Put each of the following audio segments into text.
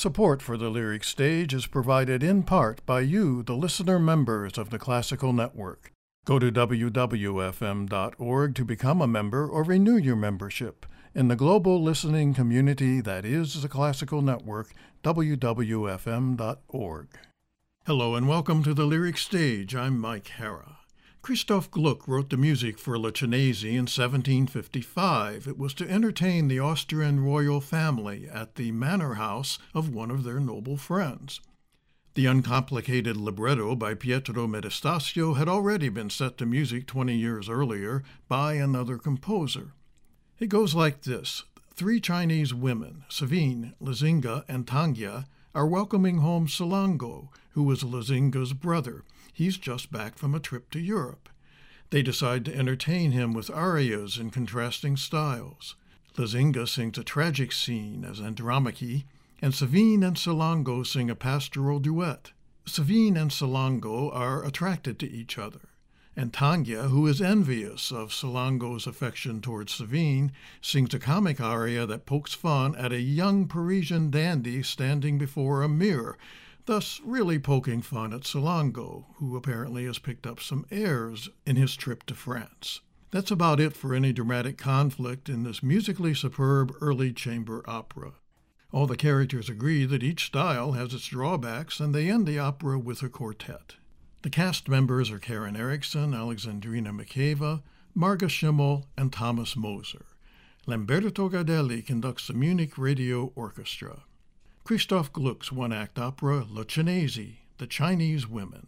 Support for the Lyric Stage is provided in part by you, the listener members of the Classical Network. Go to wwfm.org to become a member or renew your membership in the global listening community that is the Classical Network, wwfm.org. Hello and welcome to the Lyric Stage. I'm Mike Hara. Christoph Gluck wrote the music for Le Cinese in 1755. It was to entertain the Austrian royal family at the manor house of one of their noble friends. The uncomplicated libretto by Pietro Metastasio had already been set to music 20 years earlier by another composer. It goes like this. Three Chinese women, Savine, Lazinga, and Tangia, are welcoming home Salango, who is Lazinga's brother. He's just back from a trip to Europe. They decide to entertain him with arias in contrasting styles. Lazinga sings a tragic scene as Andromache, and Savine and Salango sing a pastoral duet. Savine and Salango are attracted to each other, and Tangia, who is envious of Salango's affection towards Savine, sings a comic aria that pokes fun at a young Parisian dandy standing before a mirror, thus really poking fun at Salango, who apparently has picked up some airs in his trip to France. That's about it for any dramatic conflict in this musically superb early chamber opera. All the characters agree that each style has its drawbacks, and they end the opera with a quartet. The cast members are Karen Eriksson, Alexandrina Mikheeva, Marga Schimmel, and Thomas Moser. Lamberto Gardelli conducts the Munich Radio Orchestra. Christoph Gluck's one-act opera, Le Cinese, The Chinese Women.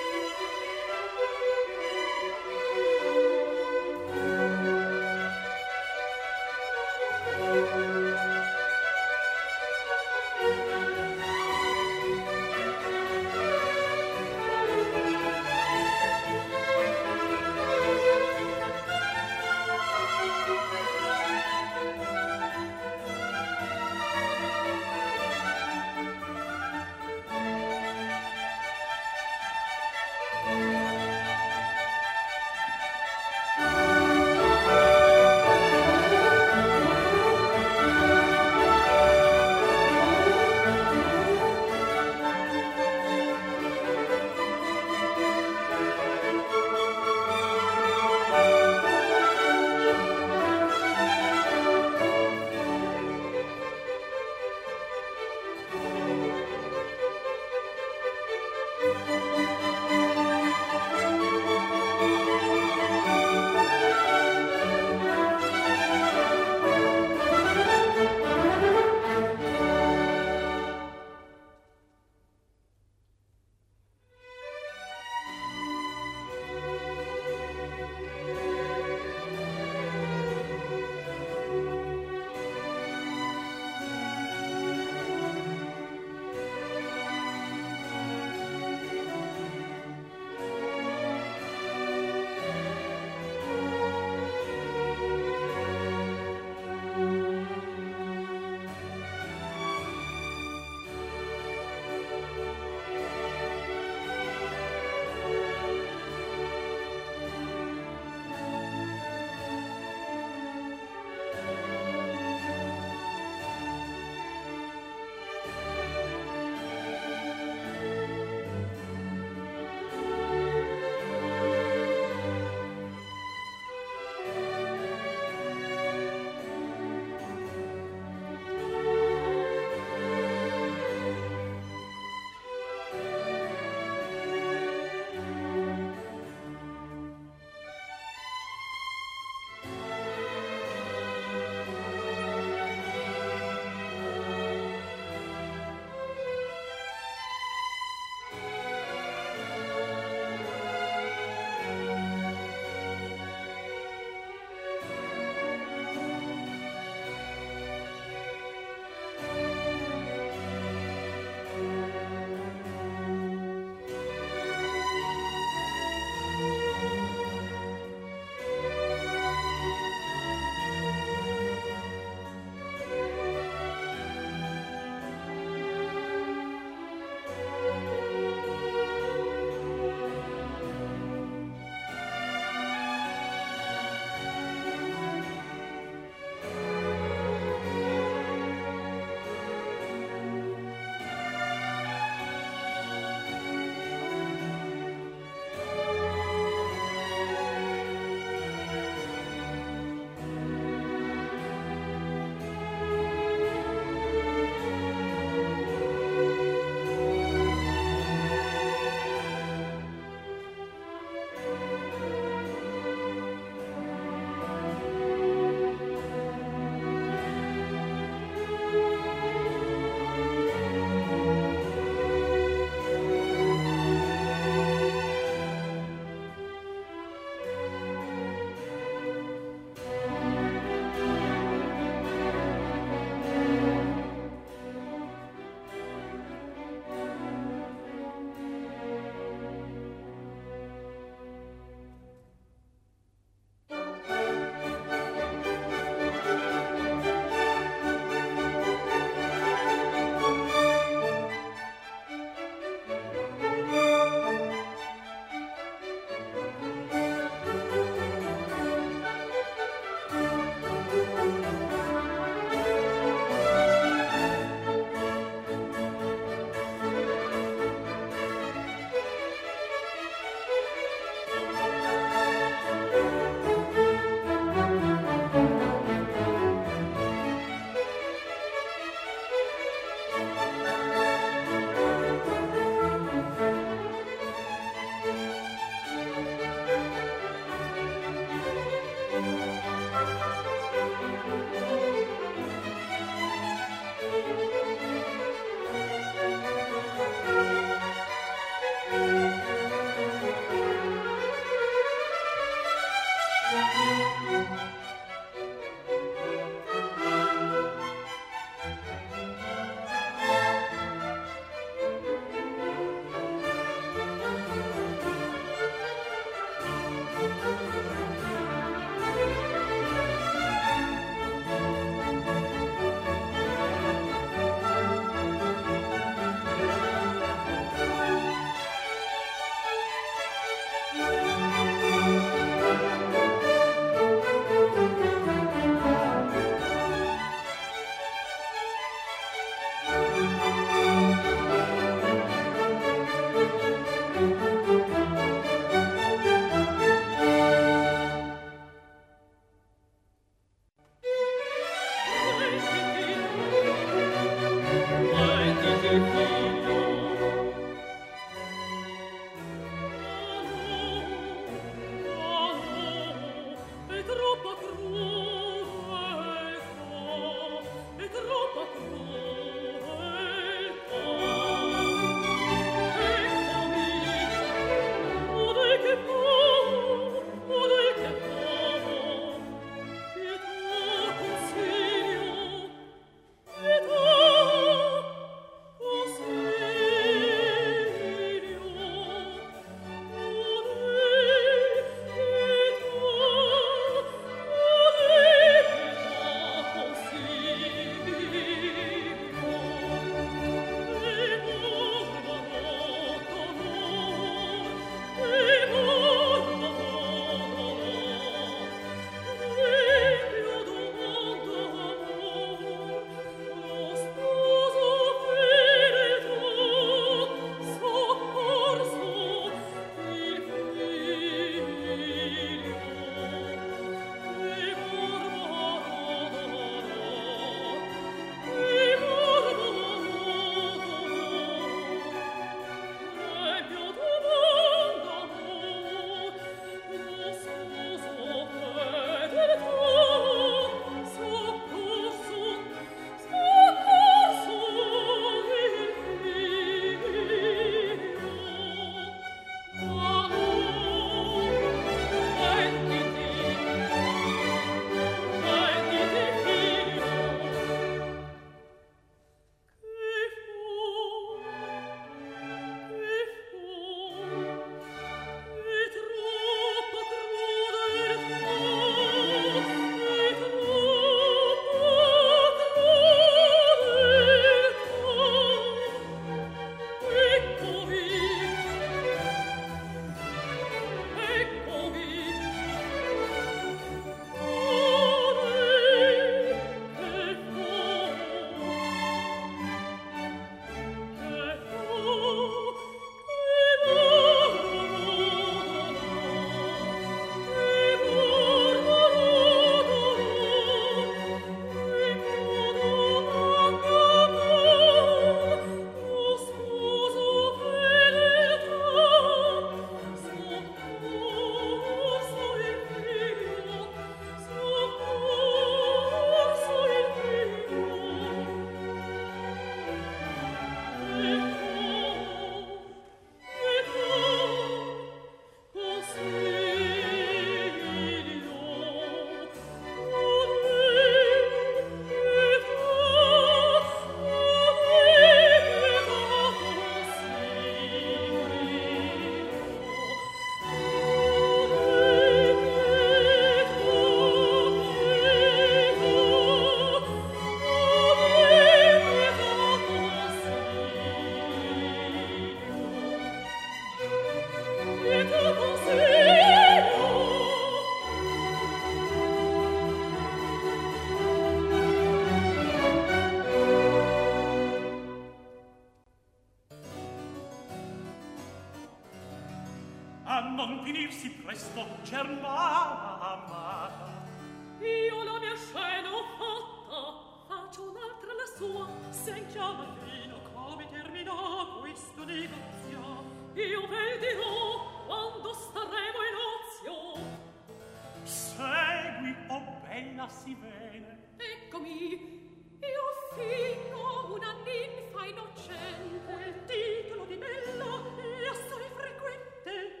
a non finirsi presto, germana amata. Io la mia scena ho fatta, faccio un'altra la sua, se chiama il vino come terminò questo negozio. Io ve dirò quando staremo in ozio. Segui, oh bella Sivene. Eccomi, io fingo una ninfa innocente. Il titolo di bella è assai frequente.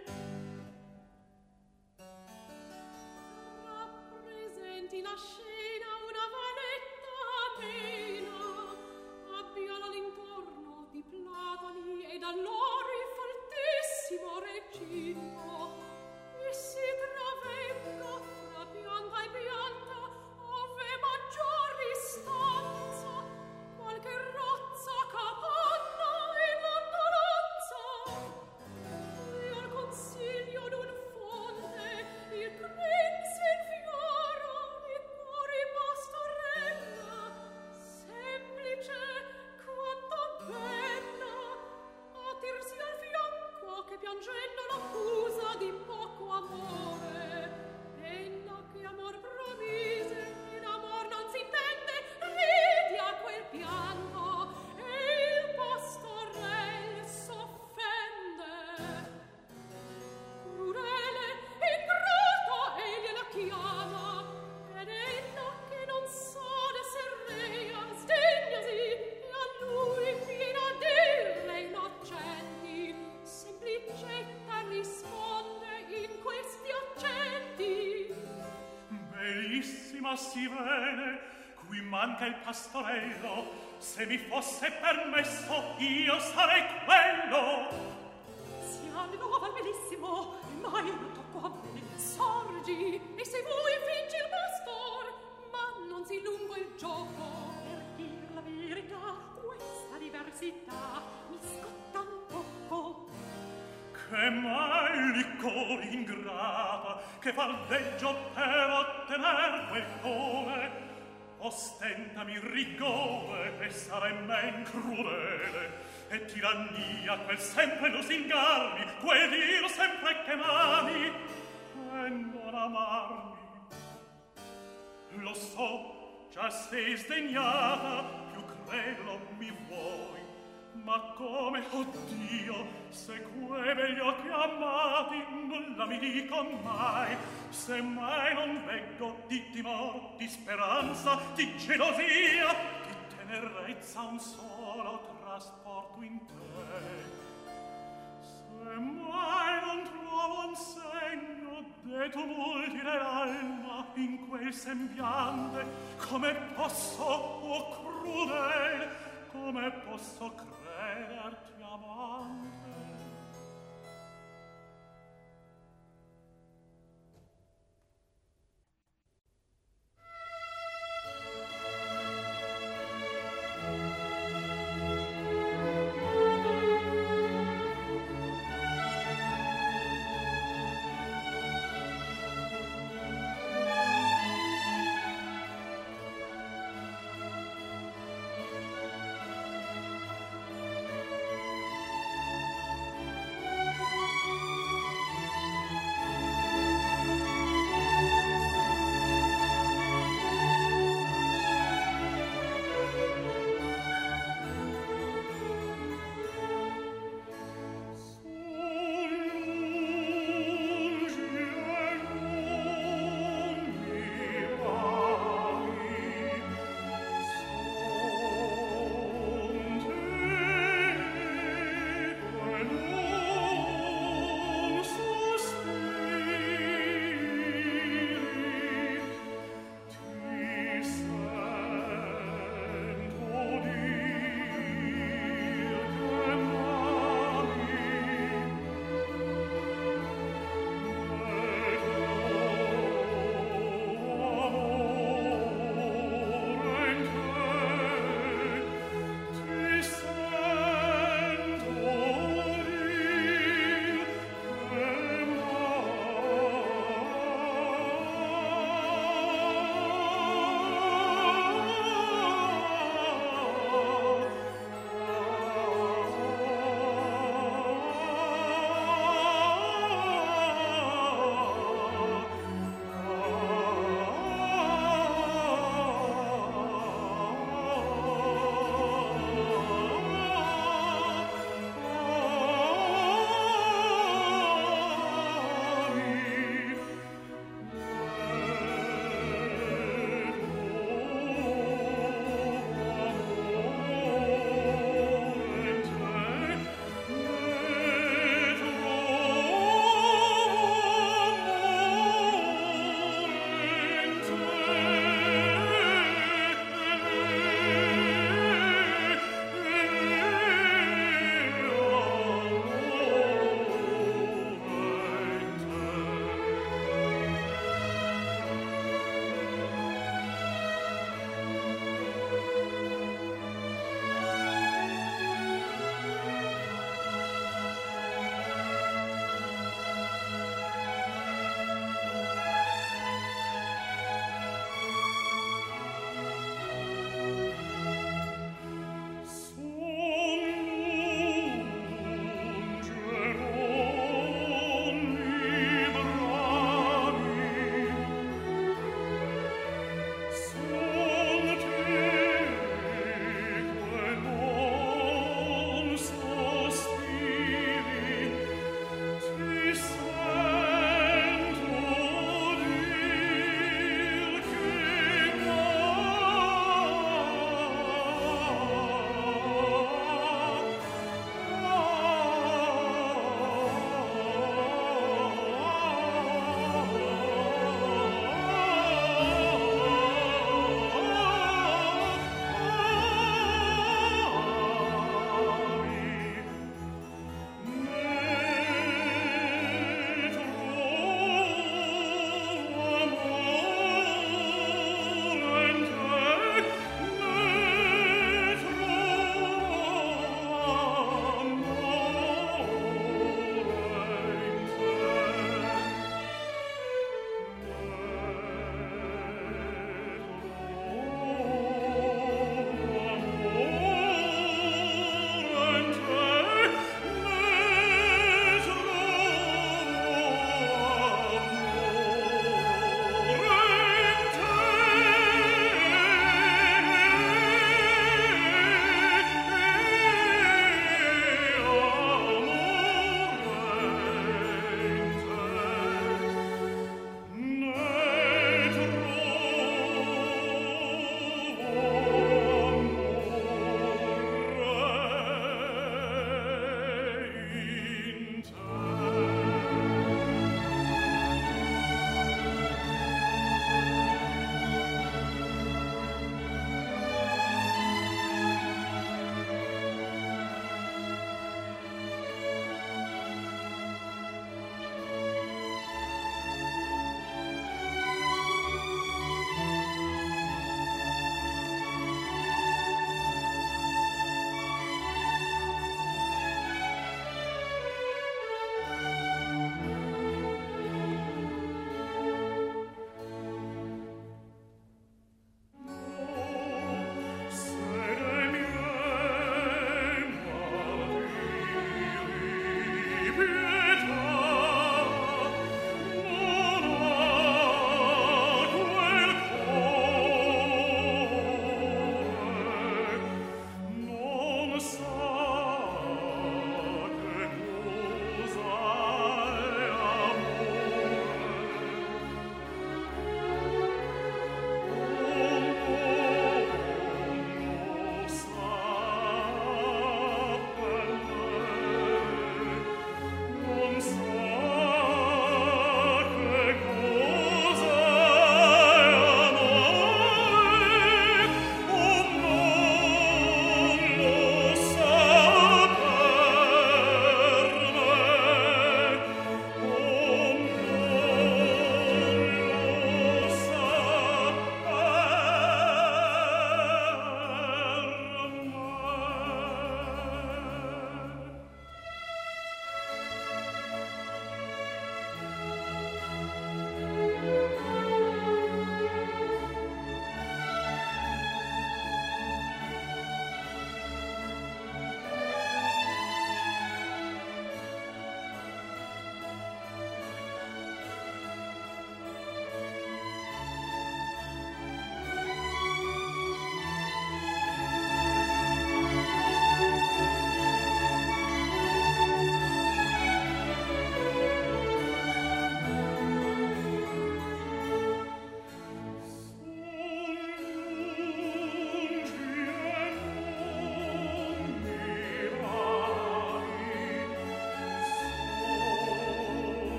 Rappresenti la scena una vanetta amena, abbiano all'intorno di platani ed all'ori faltissimo recinto, e si travenga fra pianta e pianta ove maggiori stanza, qualche rozza capanna e lontananza. E al consiglio d'un fonte il prince in fiora e cuori pastorella, semplice quanto bella, a tirsi al fianco che piangendo l'accusa di poco amore. Ella che amor promise, in amor non si intende, ridi a quel pianto, e il pastorel s'offende. Crudele, ingrata, egli la chiama, ed ella che non sa d'esser rea, sdegnasi, e a lui fino a dirle innocenti, semplicetta risponde in questi accenti. Bellissima Sivene, qui manca il pastorello. Se mi fosse permesso, io sarei quello. Sia nuova bellissimo, ma io non tocco a me. Sorgi, e se vuoi fingi il pastor, ma non si lungo il gioco. Per dir la verità, questa diversità mi scotta un poco. Che mai liccor ingrata, che fardeggio per ottener quel come. Ostentami rigore e sarai men crudele, e tirannia quel sempre lusingarmi, quel dir sempre che mani e non amarmi. Lo so, già sei sdegnata, più credo mi vuoi, ma come, oddio, se quei begli occhi amati nulla mi dicon mai, se mai non veggo di timor, di speranza, di gelosia, di tenerezza un solo trasporto in te. Se mai non trovo un segno de tumulti nell'alma in quel sembiante, come posso, oh crudele, come posso crederti amante?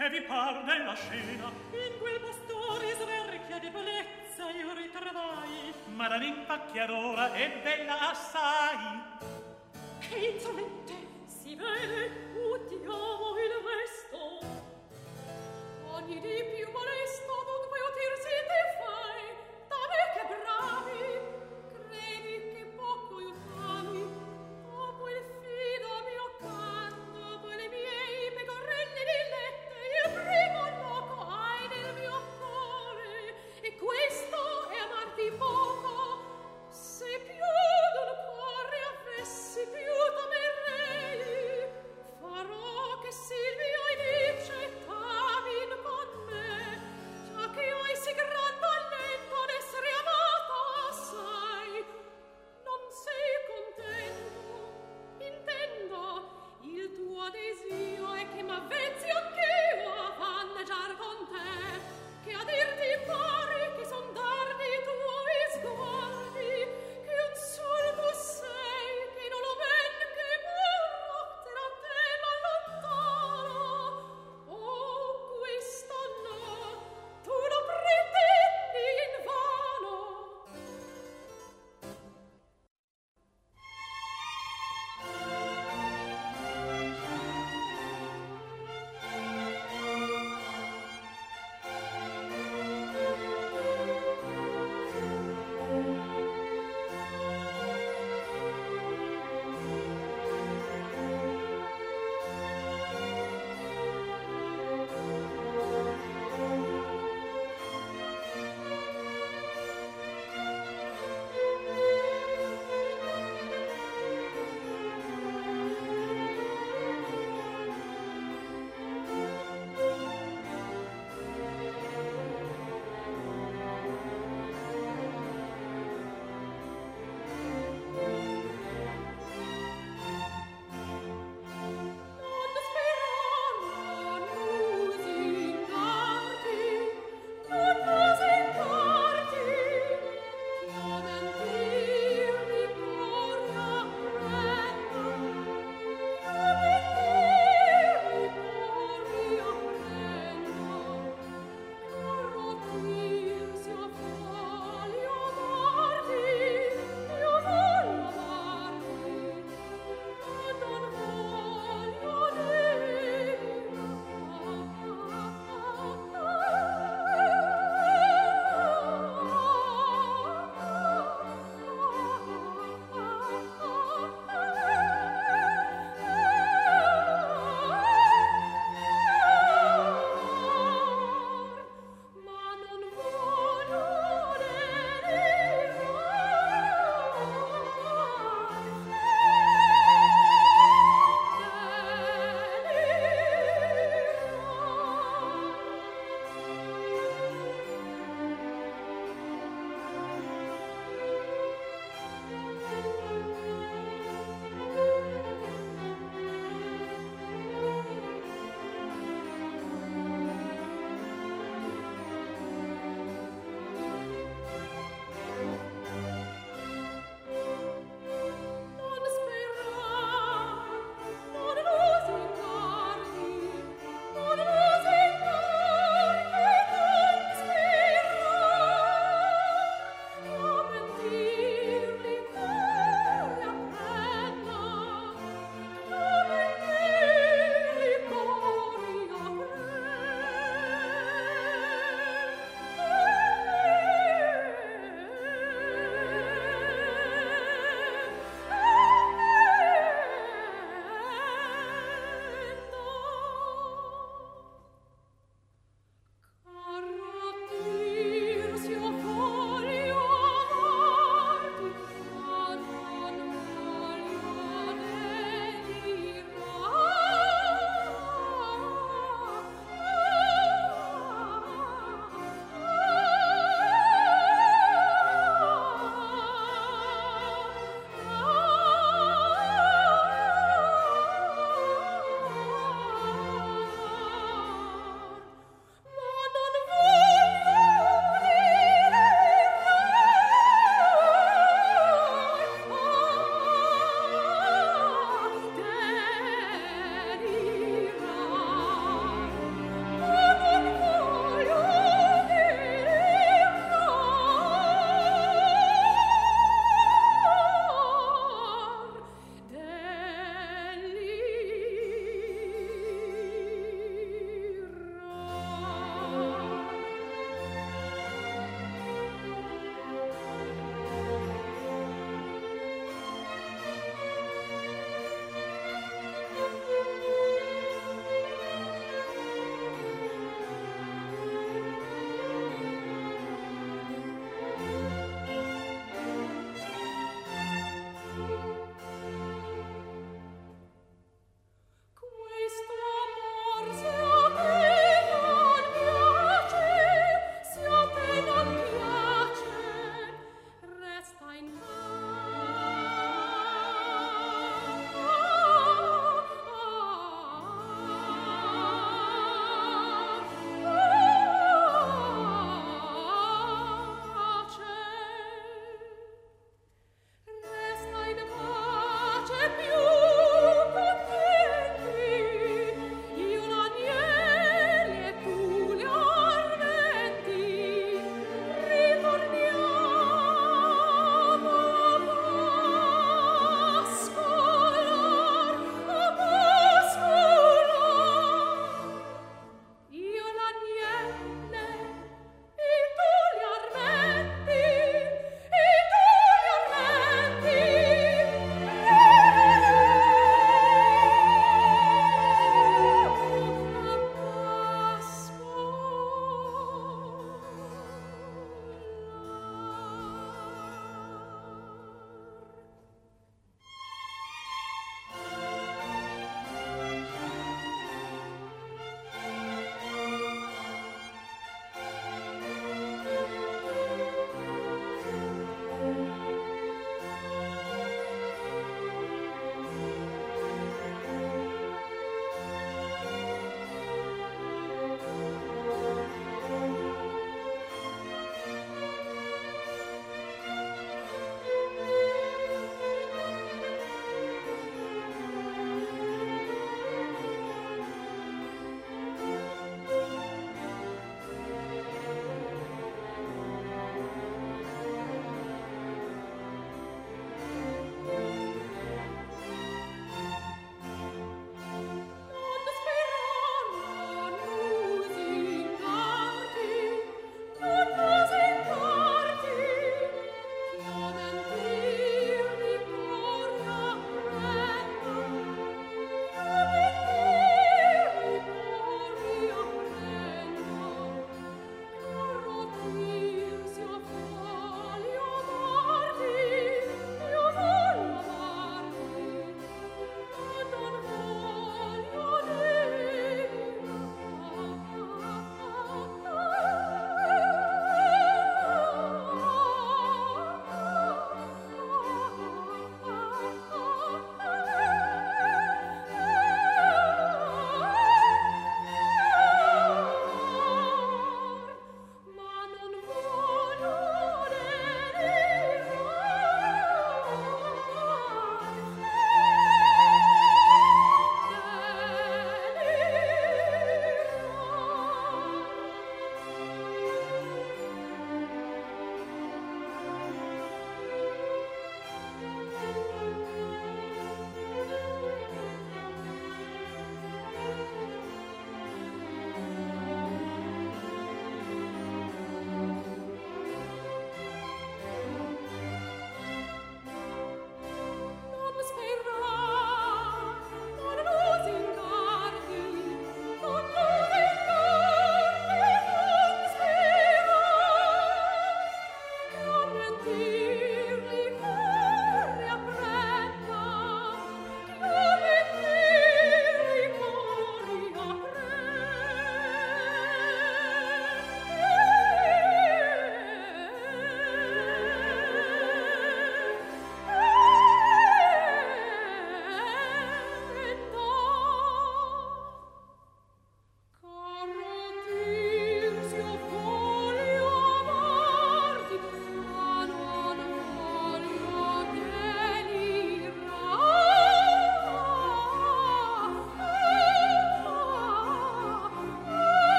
che vi par della scena? In quel pastore sverchia debolezza io ritrovai. Ma la ninfa chiarora è bella assai. Che insolente si vede, udiamo il resto. Ogni di più molesto dunque utirsi te fai, da me che bravi, credi che poco io fami, dopo il fido mio canto, poi le miei pecorelle dilette, il primo loco hai nel mio cuore, e questo è amarti poco, se più d'un cuore avessi più t'amerei, farò che Silvia Inice t'amin con me.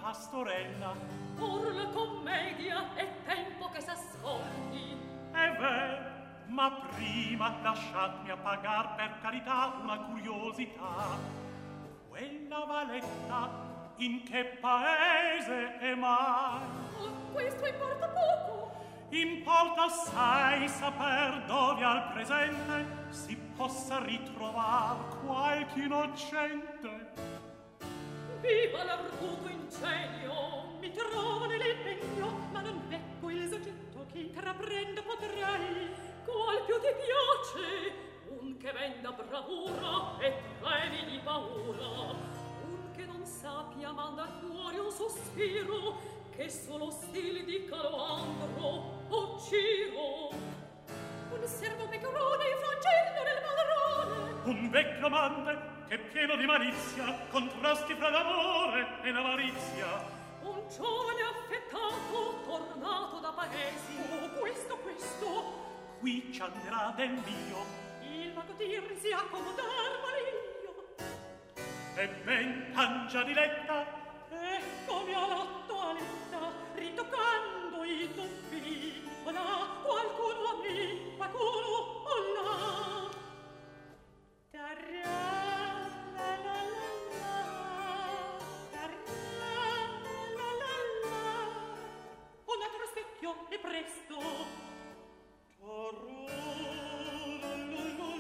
pastorella. Or la commedia è tempo che s'ascolti. È vero, ma prima lasciatemi appagar per carità una curiosità. Quella Valetta in che paese è mai? Oh, questo importa poco. Importa assai saper dove al presente si possa ritrovar qualche innocente. Viva l'arguto ingenio, mi trovo nell'impegno, ma non ecco il soggetto che intraprendo potrei. Qual più ti piace? Un che venda bravura e tremi di paura, un che non sappia mandar fuori un sospiro, che solo stil di Caloandro o Ciro. Un servo pecorone frangendo nel padrone, Un vecchio amante che pieno di malizia contrasti fra l'amore e l'avarizia. un giovane affettato tornato da paesi. Oh, questo, Qui ci anderà del mio, il vago dirsi accomodar malio. e ben cangia diletta. Eccomi all'atto aletta, ritoccando i dubbi. O là, qualcuno a me, qualcuno o là. Tarà, la la la la, tarà, la la la. Un altro specchio e presto. Tarà, la la la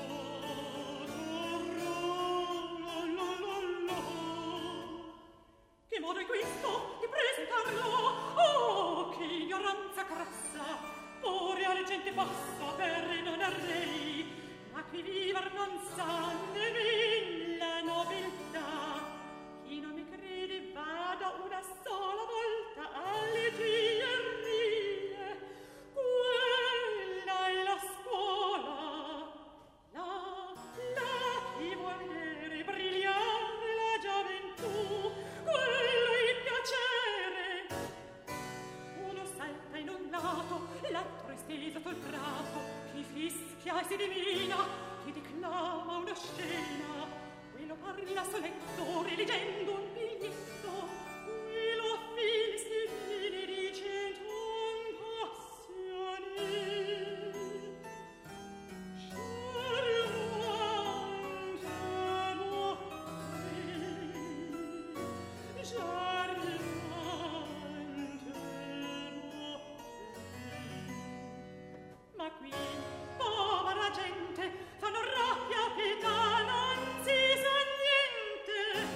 la. Che modo è questo di presentarlo? Oh, che ignoranza crassa! Ora alle gente passa per non arrei, ma qui viver non sa né la nobiltà. Chi non mi crede vada una sola volta alle ghiarrie. Quella è la scuola. Là, chi vuol vedere brillare la gioventù, quello è il piacere. Uno salta in un lato, l'altro è steso sul prato, chi fischia e si divina, chi declama una scena, quello parla soletto, rileggendo un biglietto, quello a fili stili dice con passione. Ma qui, povera gente, fanno rabbia, pietà, non si sa niente.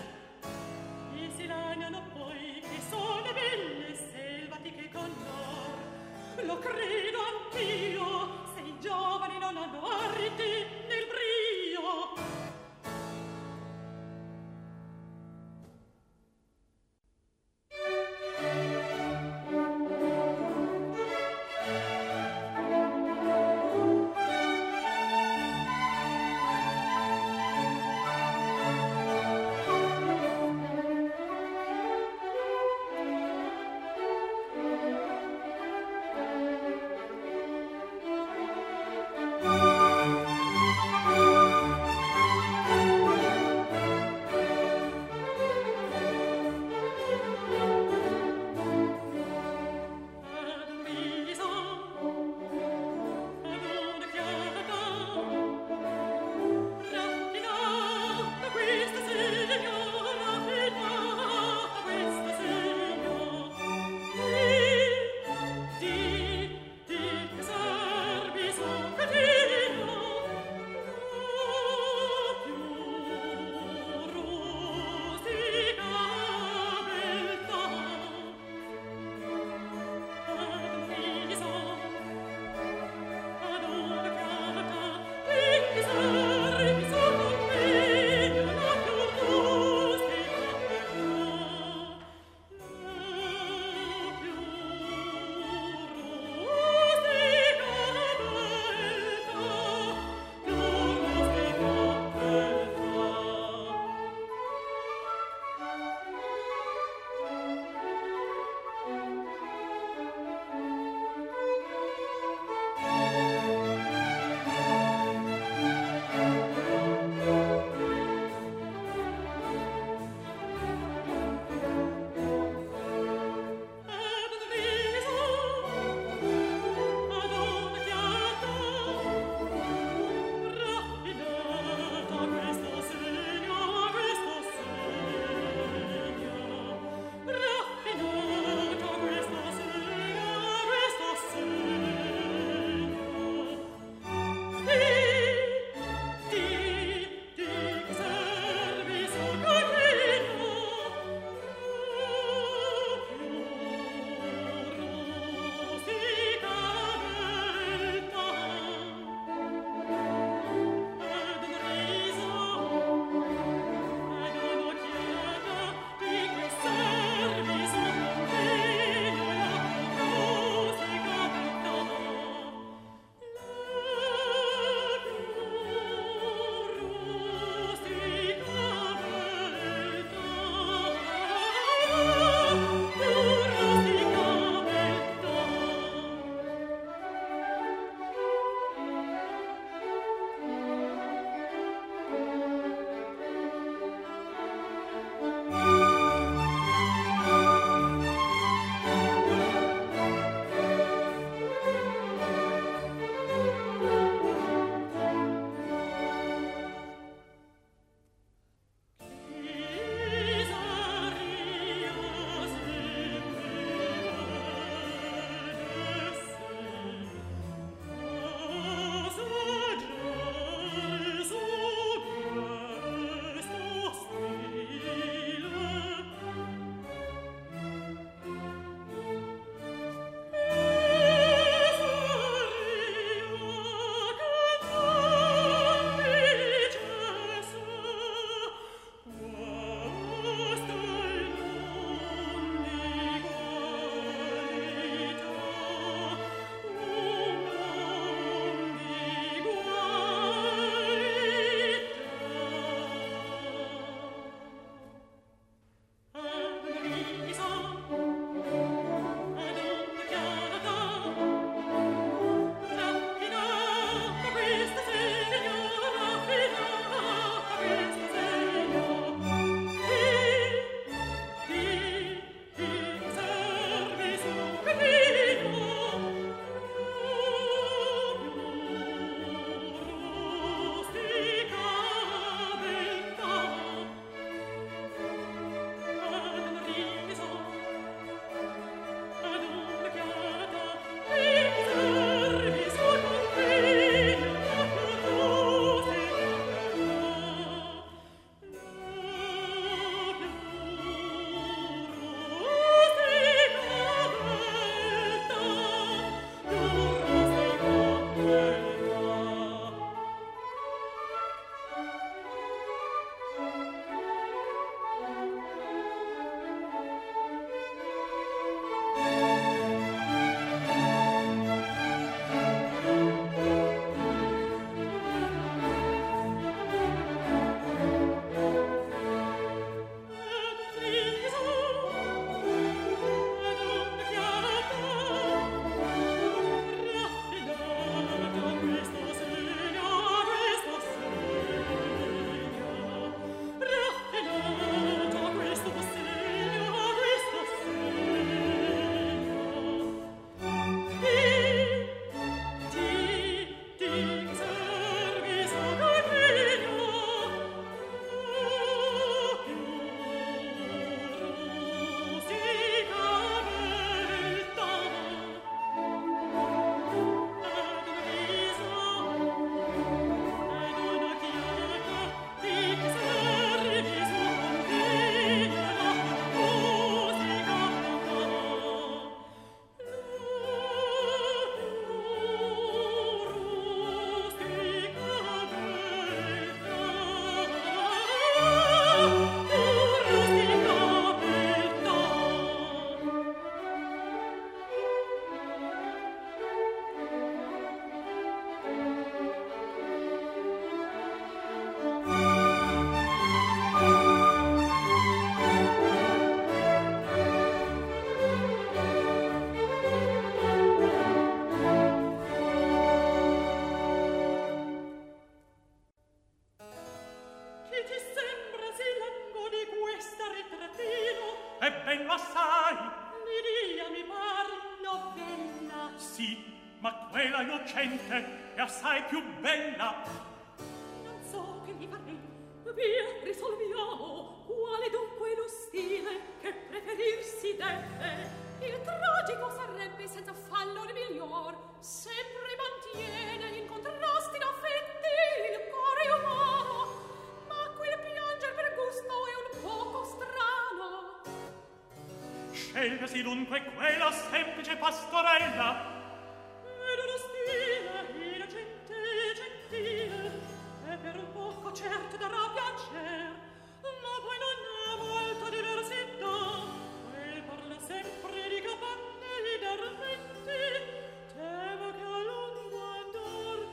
e ben lo assai. L'idea mi par novella. Sì, ma quella innocente è assai più bella. Non so che gli farei. Via, risolviamo. Quale dunque lo stile che preferirsi deve? Il tragico sarebbe senza fallo il miglior. Sempre mantiene in contrasti d'affetti il cuore umano. Ma quel pianger per gusto è un poco strano. Scelgasi dunque quella semplice pastorella. Ed uno stile innocente e gentile, e per un poco certo darà piacer, ma poi non ha molta diversità. Quel parla sempre di capanne e d'armenti, temo che a lungo andar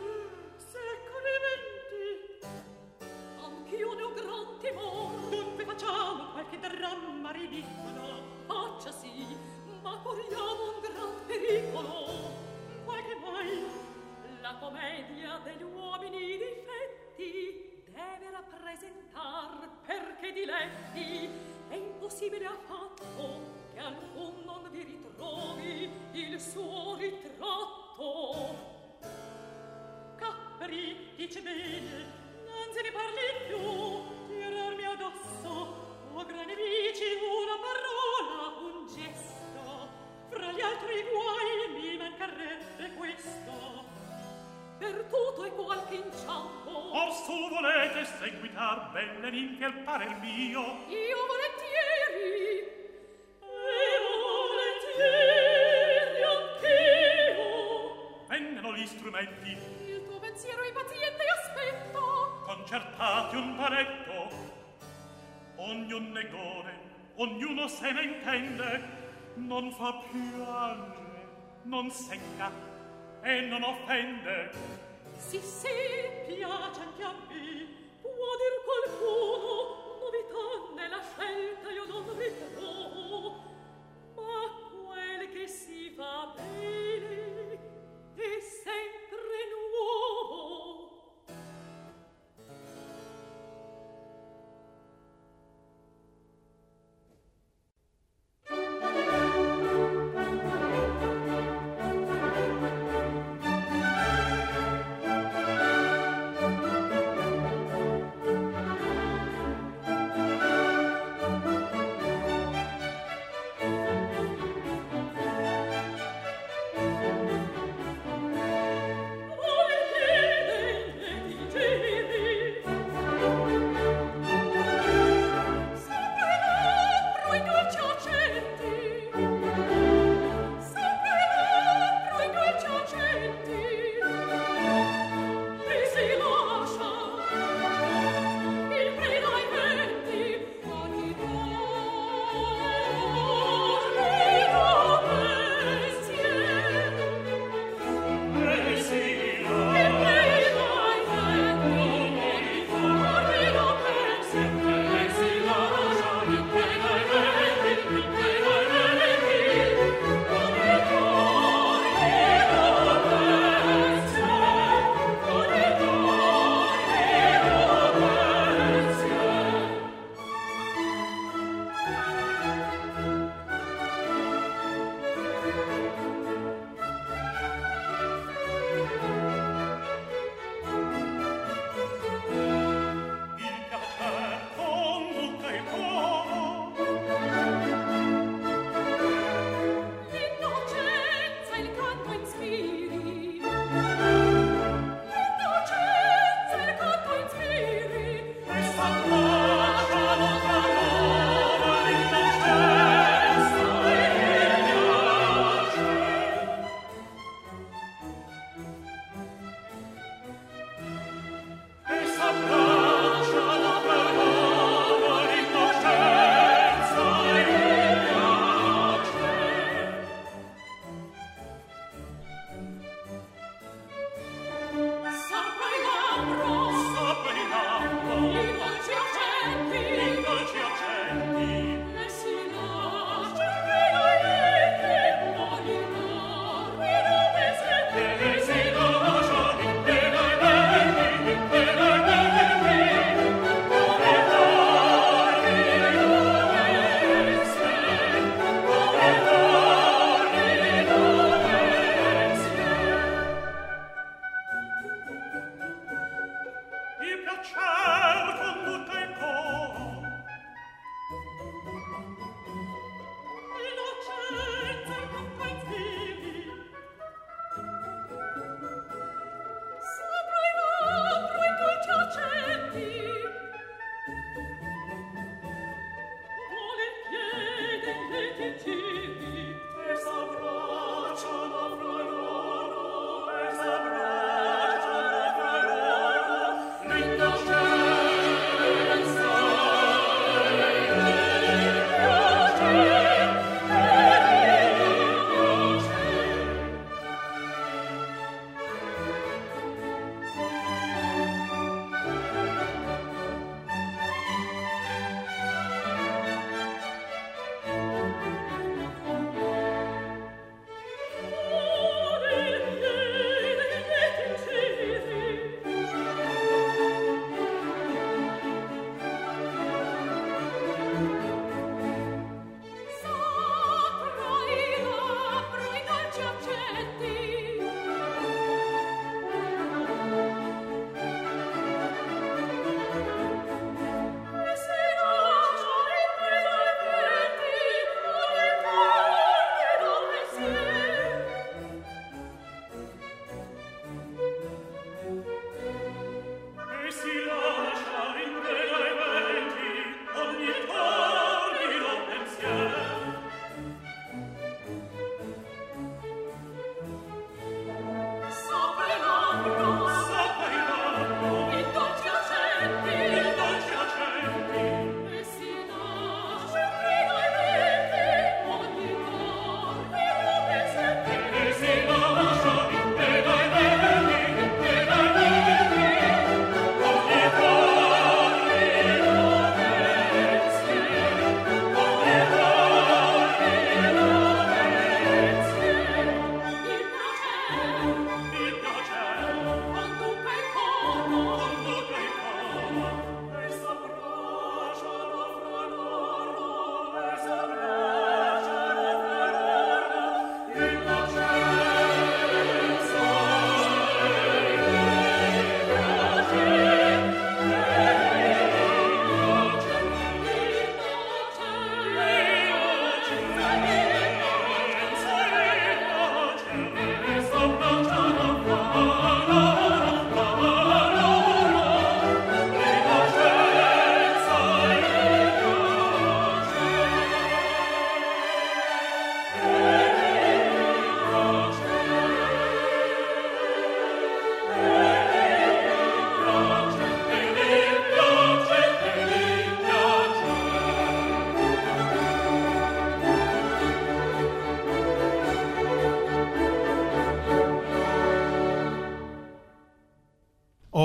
secoli venti. Anch'io ne ho gran timor, dunque facciamo qualche dramma ridicolo. Faccia sì, ma corriamo un gran pericolo. Qualche mai la commedia degli uomini difetti deve rappresentar perché diletti. È impossibile affatto che alcun non vi ritrovi il suo ritratto. Capri dice bene, non se ne parli più, tirarmi addosso o gran nemici una parola, un gesto. Fra gli altri guai mi mancherebbe questo. Per tutto è qualche inciampo. Or su volete seguitar belle ninfe al parer mio. Io volentieri. Io volentieri anch'io. Vengano gli strumenti. Il tuo pensiero è paziente e aspetto. Concertati un paretto. Ognun negore, ognuno se ne intende. Non fa piangere, non secca e non offende. Sì, sì, piace anche a me. Può dir qualcuno, novità nella scelta io non ritrovo. Ma quel che si fa bene è sempre nuovo.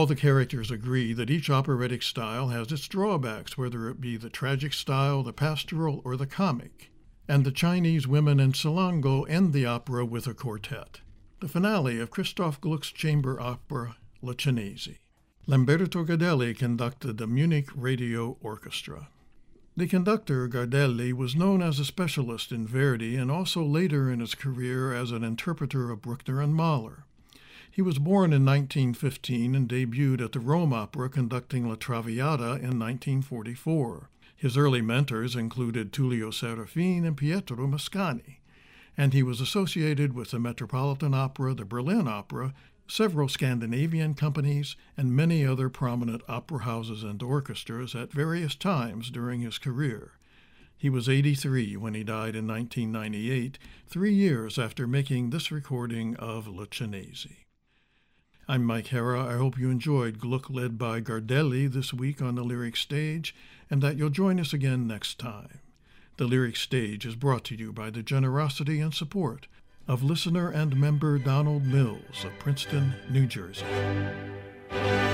All the characters agree that each operatic style has its drawbacks, whether it be the tragic style, the pastoral, or the comic. And the Chinese women in Salongo end the opera with a quartet, the finale of Christoph Gluck's chamber opera, La Cinese. Lamberto Gardelli conducted the Munich Radio Orchestra. The conductor, Gardelli, was known as a specialist in Verdi and also later in his career as an interpreter of Bruckner and Mahler. He was born in 1915 and debuted at the Rome Opera conducting La Traviata in 1944. His early mentors included Tullio Serafin and Pietro Mascagni, and he was associated with the Metropolitan Opera, the Berlin Opera, several Scandinavian companies, and many other prominent opera houses and orchestras at various times during his career. He was 83 when he died in 1998, 3 years after making this recording of La Cinese. I'm Mike Hara. I hope you enjoyed Gluck led by Gardelli this week on the Lyric Stage, and that you'll join us again next time. The Lyric Stage is brought to you by the generosity and support of listener and member Donald Mills of Princeton, New Jersey.